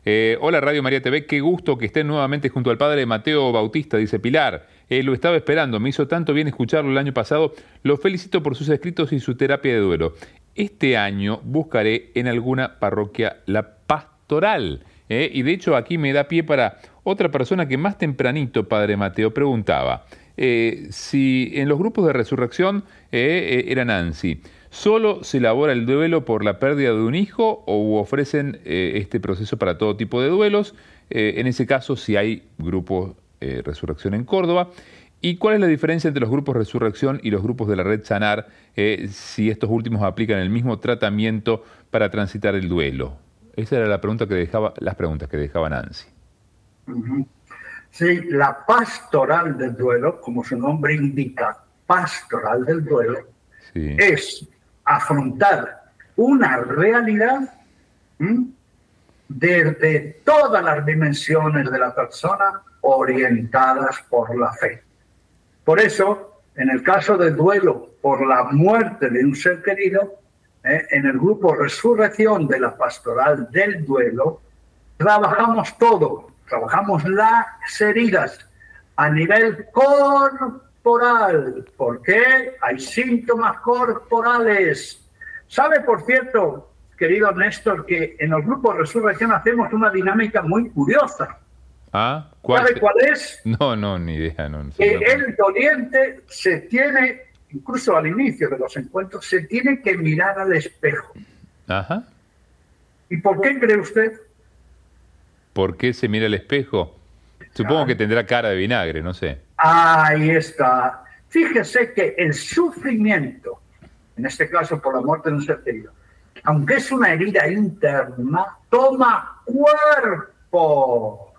Hola Radio María TV, qué gusto que estén nuevamente junto al padre Mateo Bautista, dice Pilar. Lo estaba esperando, me hizo tanto bien escucharlo el año pasado. Lo felicito por sus escritos y su terapia de duelo. Este año buscaré en alguna parroquia la pastoral. Y de hecho aquí me da pie para otra persona que más tempranito, padre Mateo, preguntaba si en los grupos de resurrección era Nancy. ¿Solo se elabora el duelo por la pérdida de un hijo o ofrecen este proceso para todo tipo de duelos? En ese caso, si hay grupos Resurrección en Córdoba. ¿Y cuál es la diferencia entre los grupos Resurrección y los grupos de la Red Sanar, si estos últimos aplican el mismo tratamiento para transitar el duelo? Esa era la pregunta que dejaba, las preguntas que dejaba Nancy. Sí, la pastoral del duelo, como su nombre indica, pastoral del duelo, sí, es afrontar una realidad desde todas las dimensiones de la persona orientadas por la fe. Por eso, en el caso del duelo por la muerte de un ser querido, en el grupo Resurrección de la Pastoral del Duelo, trabajamos todo, trabajamos las heridas a nivel corporal, porque hay síntomas corporales. ¿Sabe, por cierto, querido Néstor, que en el grupo Resurrección hacemos una dinámica muy curiosa? ¿Ah? ¿Sabe cuál es? No, ni idea. No que el doliente se tiene, incluso al inicio de los encuentros, se tiene que mirar al espejo. Ajá. ¿Y por qué cree usted? ¿Por qué se mira al espejo? Supongo que tendrá cara de vinagre, no sé. Ahí está. Fíjese que el sufrimiento, en este caso por la muerte de un ser querido, aunque es una herida interna, toma cuerpo,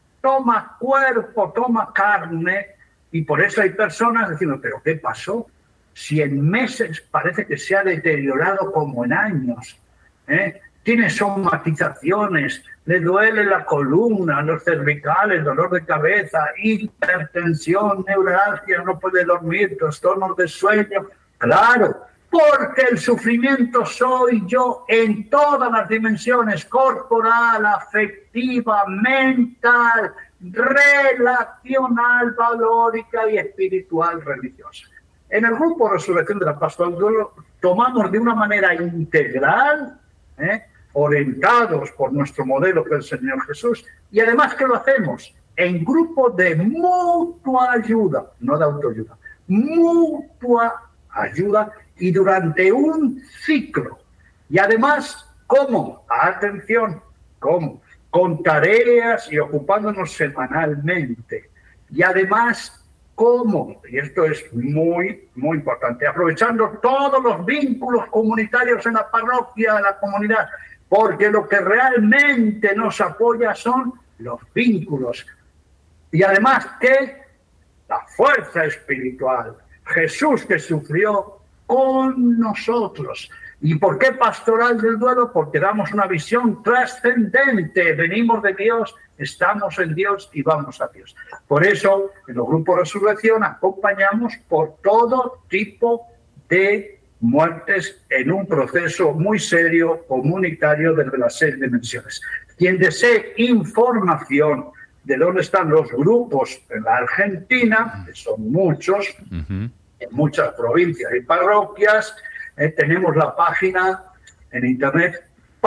toma carne, y por eso hay personas diciendo, ¿pero qué pasó? Si en meses parece que se ha deteriorado como en años, tiene somatizaciones, le duele la columna, los cervicales, dolor de cabeza, hipertensión, neuralgia, no puede dormir, trastornos de sueño. Claro, porque el sufrimiento soy yo en todas las dimensiones, corporal, afectiva, mental, relacional, valórica y espiritual, religiosa. En el grupo Resurrección de la Pastoral del Duelo tomamos de una manera integral, orientados por nuestro modelo que es el Señor Jesús, y además que lo hacemos en grupo de mutua ayuda, no de autoayuda, mutua ayuda, y durante un ciclo. Y además, ¿cómo? Atención, ¿cómo? Con tareas y ocupándonos semanalmente. Y además, ¿cómo? Y esto es muy, muy importante, aprovechando todos los vínculos comunitarios en la parroquia, en la comunidad, porque lo que realmente nos apoya son los vínculos. Y además, ¿qué? La fuerza espiritual. Jesús que sufrió con nosotros. ¿Y por qué pastoral del duelo? Porque damos una visión trascendente. Venimos de Dios, estamos en Dios y vamos a Dios. Por eso, en los grupos Resurrección acompañamos por todo tipo de muertes en un proceso muy serio, comunitario, desde las 6 dimensiones. Quien desee información de dónde están los grupos en la Argentina, que son muchos, en muchas provincias y parroquias, tenemos la página en internet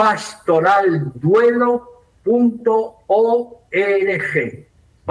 pastoralduelo.org.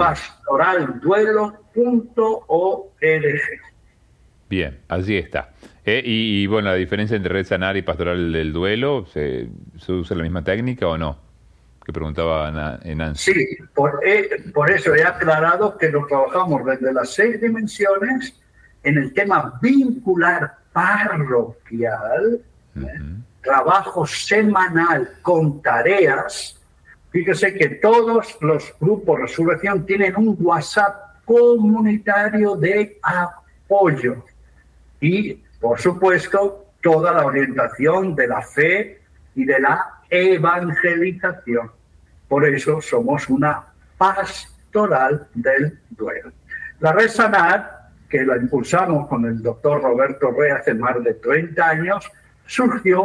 pastoralduelo.org. Bien, allí está. Y bueno, la diferencia entre Red Sanar y Pastoral del Duelo, ¿se usa la misma técnica o no? Que preguntaba Nancy. Sí, por eso he aclarado que lo trabajamos desde las 6 dimensiones en el tema vincular parroquial, trabajo semanal con tareas. Fíjese que todos los grupos Resurrección tienen un WhatsApp comunitario de apoyo y, por supuesto, toda la orientación de la fe y de la evangelización. Por eso somos una pastoral del duelo. La Red Sanar, que la impulsamos con el doctor Roberto Rey hace más de 30 años, surgió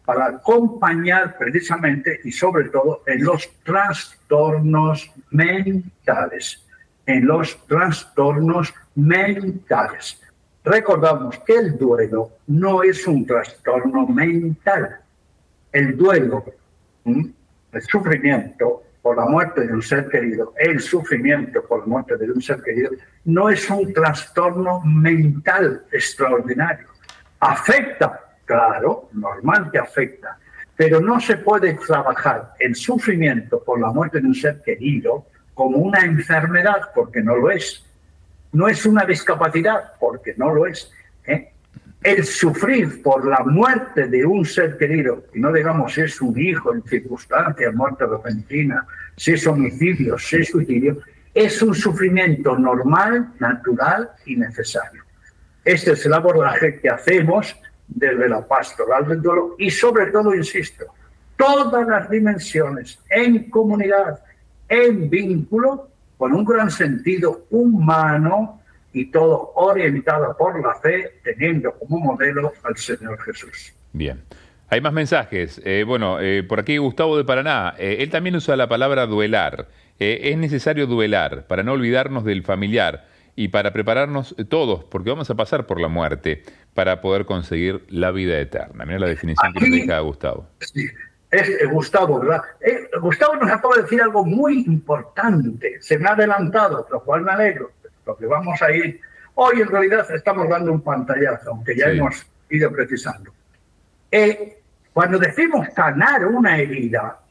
para acompañar precisamente y sobre todo en los trastornos mentales. En los trastornos mentales. Recordamos que el duelo no es un trastorno mental. El duelo, el sufrimiento por la muerte de un ser querido, el sufrimiento por la muerte de un ser querido, no es un trastorno mental extraordinario. Afecta, claro, normal que afecta, pero no se puede trabajar el sufrimiento por la muerte de un ser querido como una enfermedad, porque no lo es. No es una discapacidad, porque no lo es. El sufrir por la muerte de un ser querido, y no digamos si es un hijo en circunstancias, muerte repentina, si es homicidio, si es suicidio, es un sufrimiento normal, natural y necesario. Este es el abordaje que hacemos desde la pastoral del duelo y sobre todo, insisto, todas las dimensiones en comunidad, en vínculo, con un gran sentido humano y todo orientado por la fe, teniendo como modelo al Señor Jesús. Bien. Hay más mensajes. Por aquí Gustavo de Paraná. Él también usa la palabra duelar. Es necesario duelar para no olvidarnos del familiar y para prepararnos todos, porque vamos a pasar por la muerte para poder conseguir la vida eterna. Mira la definición que nos deja Gustavo. Sí. Es Gustavo, ¿verdad? Gustavo nos acaba de decir algo muy importante. Se me ha adelantado, lo cual me alegro. Lo que vamos a ir... Hoy en realidad estamos dando un pantallazo, aunque ya hemos ido precisando. Cuando decimos sanar una herida,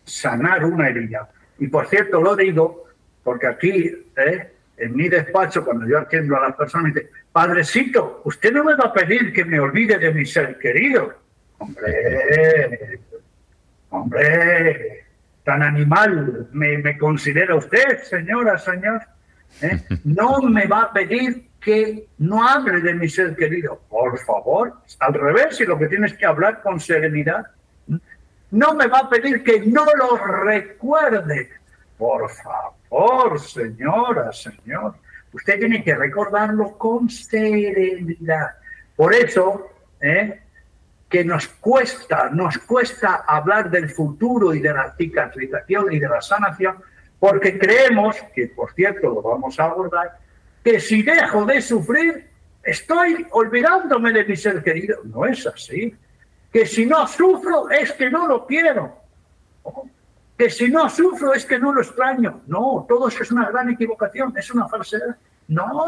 y por cierto lo digo, porque aquí, en mi despacho, cuando yo atiendo a las personas, me dice, Padrecito, usted no me va a pedir que me olvide de mi ser querido. Hombre, tan animal me considera usted, señora, señor. No me va a pedir que no hable de mi ser querido. Por favor, al revés, si lo que tienes que hablar con serenidad. No me va a pedir que no lo recuerde. Por favor, señora, señor. Usted tiene que recordarlo con serenidad. Por eso, que nos cuesta hablar del futuro y de la cicatrización y de la sanación, porque creemos, que por cierto lo vamos a abordar, que si dejo de sufrir, estoy olvidándome de mi ser querido. No es así. Que si no sufro, es que no lo quiero. Que si no sufro, es que no lo extraño. No, todo eso es una gran equivocación, es una falsedad. No.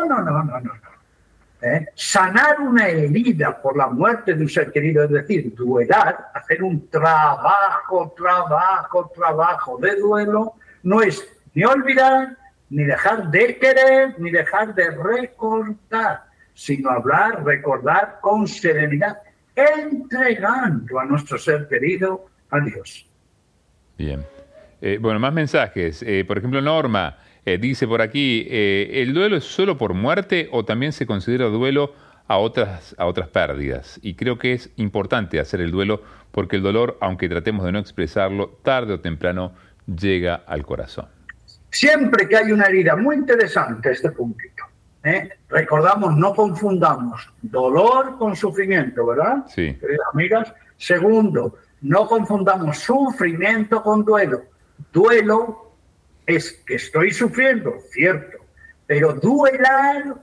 Sanar una herida por la muerte de un ser querido, es decir, duelar, hacer un trabajo de duelo, no es ni olvidar, ni dejar de querer, ni dejar de recordar, sino hablar, recordar con serenidad, entregando a nuestro ser querido a Dios. Bien. Más mensajes. Por ejemplo, Norma dice por aquí, ¿el duelo es solo por muerte o también se considera duelo a otras pérdidas? Y creo que es importante hacer el duelo porque el dolor, aunque tratemos de no expresarlo, tarde o temprano llega al corazón. Siempre que hay una herida, muy interesante este puntito. Recordamos, no confundamos dolor con sufrimiento, ¿verdad? Sí. Queridas amigas. Segundo, no confundamos sufrimiento con duelo. Duelo es que estoy sufriendo, cierto, pero duelar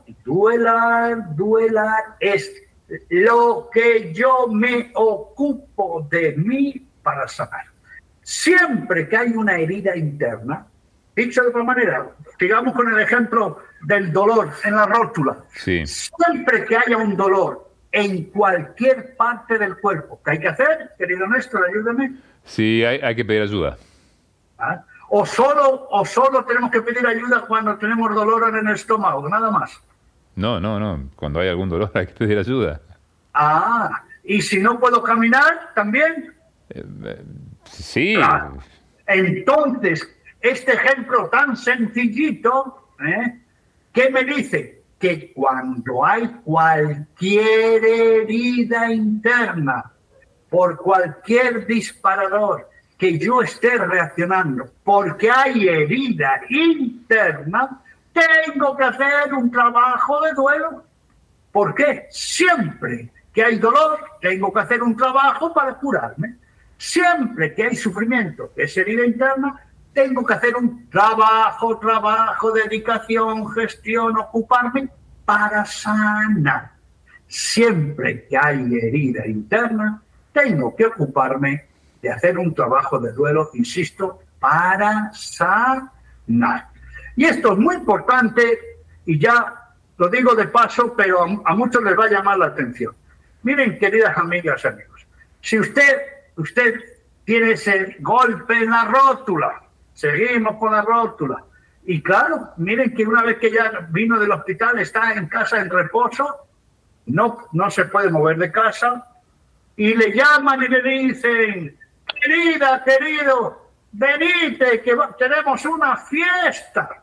es lo que yo me ocupo de mí para sanar. Siempre que hay una herida interna, dicho de otra manera, digamos con el ejemplo del dolor en la rótula, sí. Siempre que haya un dolor en cualquier parte del cuerpo, ¿qué hay que hacer, querido Néstor? Ayúdame. Sí, hay que pedir ayuda. O solo tenemos que pedir ayuda cuando tenemos dolor en el estómago, nada más. No. Cuando hay algún dolor hay que pedir ayuda. ¿Y si no puedo caminar también? Sí. Claro. Entonces, este ejemplo tan sencillito, ¿qué me dice? Que cuando hay cualquier herida interna, por cualquier disparador, que yo esté reaccionando porque hay herida interna, tengo que hacer un trabajo de duelo. ¿Por qué? Siempre que que hay dolor, tengo que hacer un trabajo para curarme. Siempre que hay sufrimiento, que es herida interna, tengo que hacer un trabajo, dedicación, gestión, ocuparme para sanar. Siempre que hay herida interna, tengo que ocuparme de hacer un trabajo de duelo, insisto, para sanar. Y esto es muy importante, y ya lo digo de paso, pero a muchos les va a llamar la atención. Miren, queridas amigas y amigos, si usted tiene ese golpe en la rótula, seguimos con la rótula, y claro, miren que una vez que ya vino del hospital, está en casa en reposo, no se puede mover de casa, y le llaman y le dicen, querida, querido, venite, que tenemos una fiesta.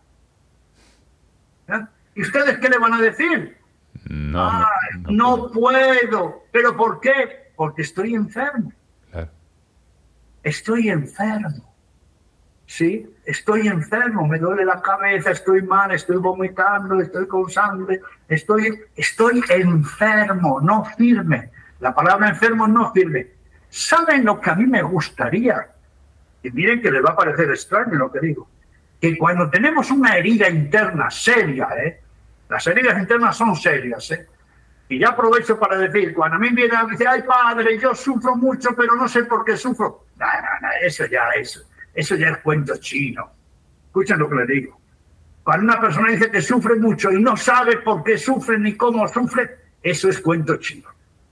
¿Eh? ¿Y ustedes qué le van a decir? No puedo. ¿Pero por qué? Porque estoy enfermo. Claro. Estoy enfermo. Sí, estoy enfermo, me duele la cabeza, estoy mal, estoy vomitando, estoy con sangre, estoy enfermo, no firme. La palabra enfermo no firme. ¿Saben lo que a mí me gustaría? Y miren que les va a parecer extraño lo que digo. Que cuando tenemos una herida interna seria, las heridas internas son serias, y ya aprovecho para decir, cuando a mí viene a decir, ay padre, yo sufro mucho, pero no sé por qué sufro. No, eso ya es cuento chino. Escuchen lo que les digo. Cuando una persona dice que sufre mucho y no sabe por qué sufre ni cómo sufre, eso es cuento chino.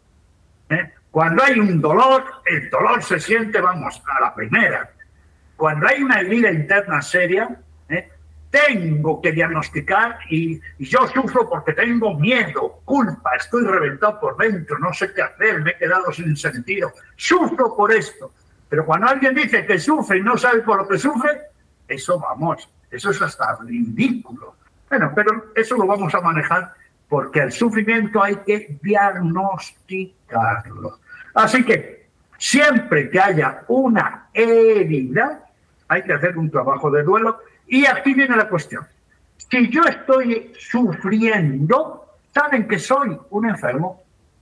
Cuando hay un dolor, el dolor se siente, vamos, a la primera. Cuando hay una herida interna seria, tengo que diagnosticar y yo sufro porque tengo miedo, culpa, estoy reventado por dentro, no sé qué hacer, me he quedado sin sentido, sufro por esto. Pero cuando alguien dice que sufre y no sabe por lo que sufre, eso vamos, eso es hasta ridículo. Bueno, pero eso lo vamos a manejar porque el sufrimiento hay que diagnosticarlo. Así que siempre que haya una herida, hay que hacer un trabajo de duelo. Y aquí viene la cuestión. Si yo estoy sufriendo, ¿saben que soy un enfermo?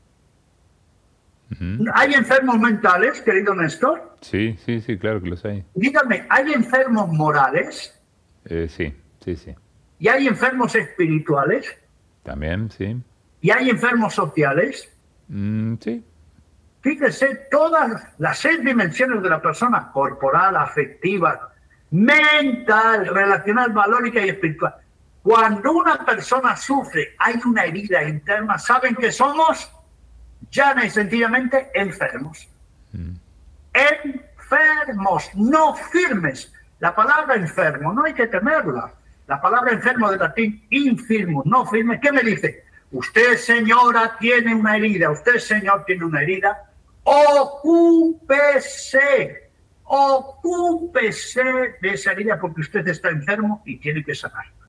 Uh-huh. ¿Hay enfermos mentales, querido Néstor? Sí, claro que los hay. Díganme, ¿hay enfermos morales? Sí. ¿Y hay enfermos espirituales? También, sí. ¿Y hay enfermos sociales? Sí. Fíjese, todas las 6 dimensiones de la persona, corporal, afectiva, mental, relacional, valórica y espiritual. Cuando una persona sufre, hay una herida interna, ¿saben que somos? Llana y sencillamente enfermos. Enfermos, no firmes. La palabra enfermo no hay que temerla. La palabra enfermo del latín infirmo, no firme. ¿Qué me dice? Usted, señora, tiene una herida. Usted, señor, tiene una herida. Ocúpese de esa herida porque usted está enfermo y tiene que sanar.